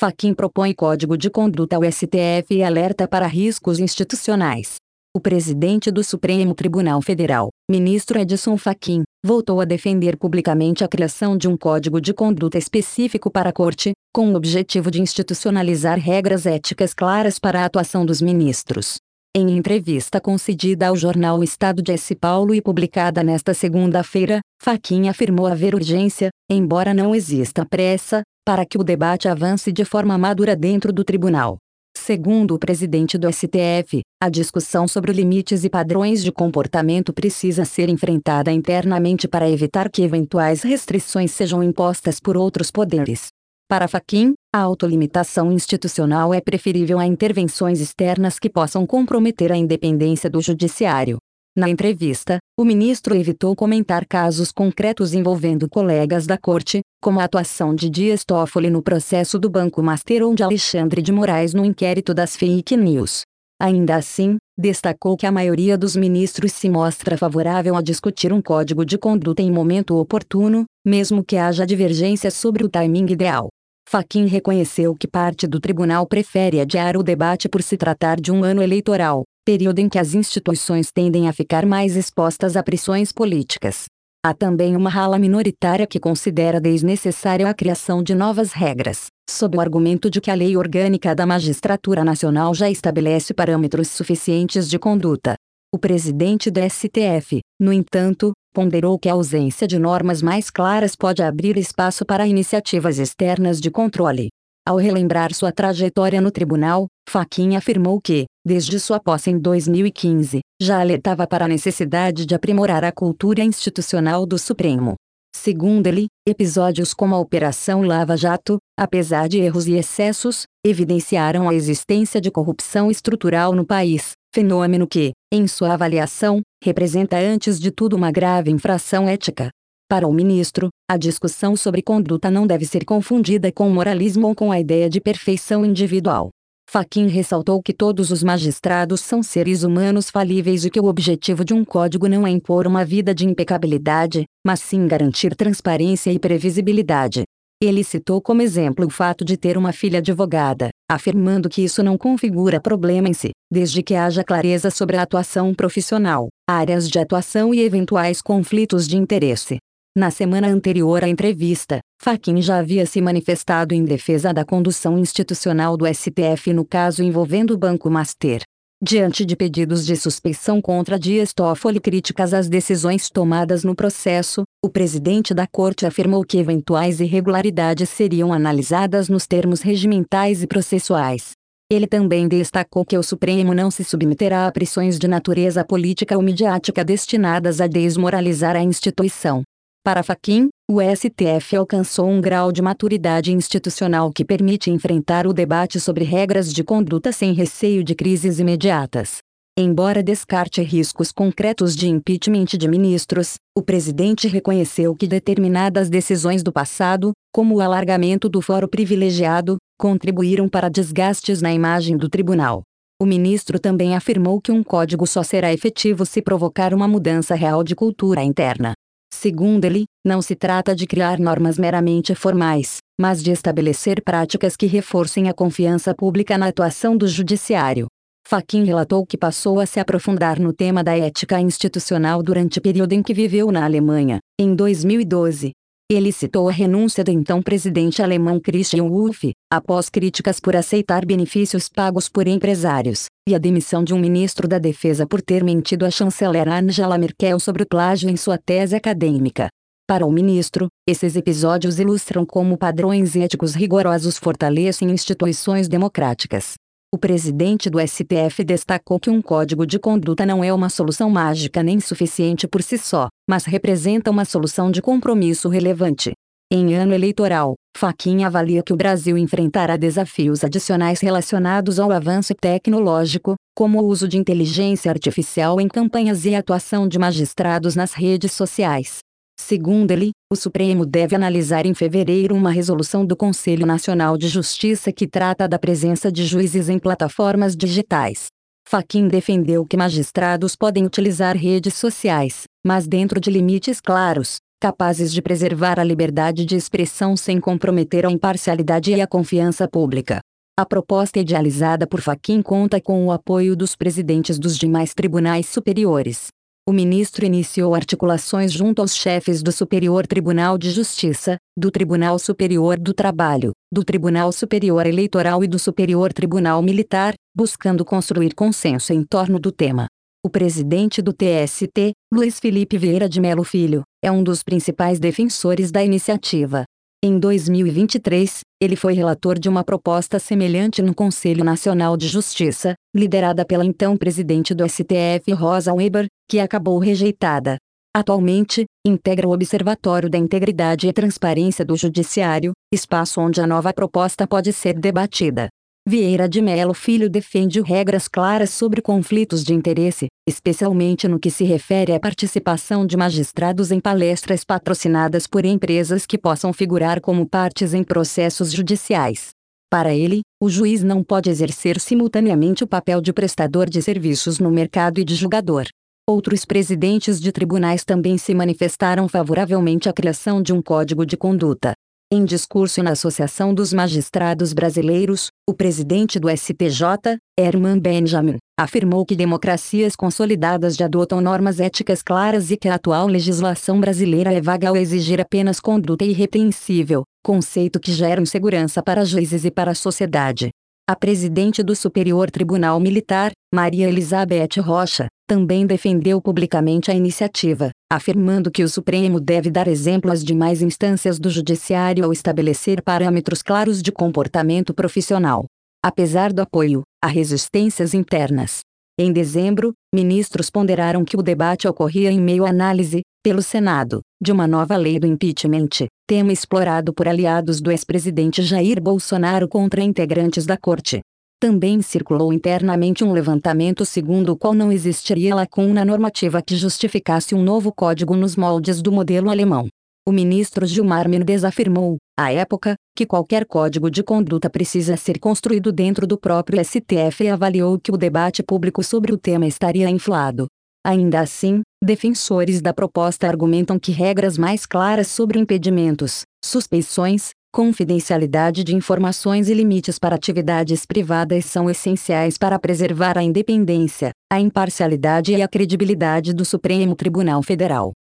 Fachin propõe código de conduta ao STF e alerta para riscos institucionais. O presidente do Supremo Tribunal Federal, ministro Edson Fachin, voltou a defender publicamente a criação de um código de conduta específico para a Corte, com o objetivo de institucionalizar regras éticas claras para a atuação dos ministros. Em entrevista concedida ao jornal O Estado de São Paulo e publicada nesta segunda-feira, Fachin afirmou haver urgência, embora não exista pressa, para que o debate avance de forma madura dentro do tribunal. Segundo o presidente do STF, a discussão sobre limites e padrões de comportamento precisa ser enfrentada internamente para evitar que eventuais restrições sejam impostas por outros poderes. Para Fachin, a autolimitação institucional é preferível a intervenções externas que possam comprometer a independência do judiciário. Na entrevista, o ministro evitou comentar casos concretos envolvendo colegas da Corte, como a atuação de Dias Toffoli no processo do Banco Master ou de Alexandre de Moraes no inquérito das fake news. Ainda assim, destacou que a maioria dos ministros se mostra favorável a discutir um código de conduta em momento oportuno, mesmo que haja divergências sobre o timing ideal. Fachin reconheceu que parte do tribunal prefere adiar o debate por se tratar de um ano eleitoral, período em que as instituições tendem a ficar mais expostas a pressões políticas. Há também uma ala minoritária que considera desnecessária a criação de novas regras, sob o argumento de que a Lei Orgânica da Magistratura Nacional já estabelece parâmetros suficientes de conduta. O presidente do STF, no entanto, ponderou que a ausência de normas mais claras pode abrir espaço para iniciativas externas de controle. Ao relembrar sua trajetória no tribunal, Fachin afirmou que, desde sua posse em 2015, já alertava para a necessidade de aprimorar a cultura institucional do Supremo. Segundo ele, episódios como a Operação Lava Jato, apesar de erros e excessos, evidenciaram a existência de corrupção estrutural no país, fenômeno que, em sua avaliação, representa antes de tudo uma grave infração ética. Para o ministro, a discussão sobre conduta não deve ser confundida com moralismo ou com a ideia de perfeição individual. Fachin ressaltou que todos os magistrados são seres humanos falíveis e que o objetivo de um código não é impor uma vida de impecabilidade, mas sim garantir transparência e previsibilidade. Ele citou como exemplo o fato de ter uma filha advogada, afirmando que isso não configura problema em si, desde que haja clareza sobre a atuação profissional, áreas de atuação e eventuais conflitos de interesse. Na semana anterior à entrevista, Fachin já havia se manifestado em defesa da condução institucional do STF no caso envolvendo o Banco Master. Diante de pedidos de suspeição contra Dias Toffoli e críticas às decisões tomadas no processo, o presidente da Corte afirmou que eventuais irregularidades seriam analisadas nos termos regimentais e processuais. Ele também destacou que o Supremo não se submeterá a pressões de natureza política ou midiática destinadas a desmoralizar a instituição. Para Fachin, o STF alcançou um grau de maturidade institucional que permite enfrentar o debate sobre regras de conduta sem receio de crises imediatas. Embora descarte riscos concretos de impeachment de ministros, o presidente reconheceu que determinadas decisões do passado, como o alargamento do foro privilegiado, contribuíram para desgastes na imagem do tribunal. O ministro também afirmou que um código só será efetivo se provocar uma mudança real de cultura interna. Segundo ele, não se trata de criar normas meramente formais, mas de estabelecer práticas que reforcem a confiança pública na atuação do judiciário. Fachin relatou que passou a se aprofundar no tema da ética institucional durante o período em que viveu na Alemanha, em 2012. Ele citou a renúncia do então presidente alemão Christian Wolff, após críticas por aceitar benefícios pagos por empresários, e a demissão de um ministro da Defesa por ter mentido à chanceler Angela Merkel sobre o plágio em sua tese acadêmica. Para o ministro, esses episódios ilustram como padrões éticos rigorosos fortalecem instituições democráticas. O presidente do STF destacou que um código de conduta não é uma solução mágica nem suficiente por si só, mas representa uma solução de compromisso relevante. Em ano eleitoral, Fachin avalia que o Brasil enfrentará desafios adicionais relacionados ao avanço tecnológico, como o uso de inteligência artificial em campanhas e a atuação de magistrados nas redes sociais. Segundo ele, o Supremo deve analisar em fevereiro uma resolução do Conselho Nacional de Justiça que trata da presença de juízes em plataformas digitais. Fachin defendeu que magistrados podem utilizar redes sociais, mas dentro de limites claros, capazes de preservar a liberdade de expressão sem comprometer a imparcialidade e a confiança pública. A proposta idealizada por Fachin conta com o apoio dos presidentes dos demais tribunais superiores. O ministro iniciou articulações junto aos chefes do Superior Tribunal de Justiça, do Tribunal Superior do Trabalho, do Tribunal Superior Eleitoral e do Superior Tribunal Militar, buscando construir consenso em torno do tema. O presidente do TST, Luiz Felipe Vieira de Mello Filho, é um dos principais defensores da iniciativa. Em 2023, ele foi relator de uma proposta semelhante no Conselho Nacional de Justiça, liderada pela então presidente do STF Rosa Weber, que acabou rejeitada. Atualmente, integra o Observatório da Integridade e Transparência do Judiciário, espaço onde a nova proposta pode ser debatida. Vieira de Mello Filho defende regras claras sobre conflitos de interesse, especialmente no que se refere à participação de magistrados em palestras patrocinadas por empresas que possam figurar como partes em processos judiciais. Para ele, o juiz não pode exercer simultaneamente o papel de prestador de serviços no mercado e de julgador. Outros presidentes de tribunais também se manifestaram favoravelmente à criação de um código de conduta. Em discurso na Associação dos Magistrados Brasileiros, o presidente do STJ, Herman Benjamin, afirmou que democracias consolidadas já adotam normas éticas claras e que a atual legislação brasileira é vaga ao exigir apenas conduta irrepreensível, conceito que gera insegurança para juízes e para a sociedade. A presidente do Superior Tribunal Militar, Maria Elizabeth Rocha, também defendeu publicamente a iniciativa, afirmando que o Supremo deve dar exemplo às demais instâncias do Judiciário ao estabelecer parâmetros claros de comportamento profissional. Apesar do apoio, há resistências internas. Em dezembro, ministros ponderaram que o debate ocorria em meio à análise, pelo Senado, de uma nova lei do impeachment, tema explorado por aliados do ex-presidente Jair Bolsonaro contra integrantes da corte. Também circulou internamente um levantamento segundo o qual não existiria lacuna normativa que justificasse um novo código nos moldes do modelo alemão. O ministro Gilmar Mendes afirmou, à época, que qualquer código de conduta precisa ser construído dentro do próprio STF e avaliou que o debate público sobre o tema estaria inflado. Ainda assim, defensores da proposta argumentam que regras mais claras sobre impedimentos, suspeições, confidencialidade de informações e limites para atividades privadas são essenciais para preservar a independência, a imparcialidade e a credibilidade do Supremo Tribunal Federal.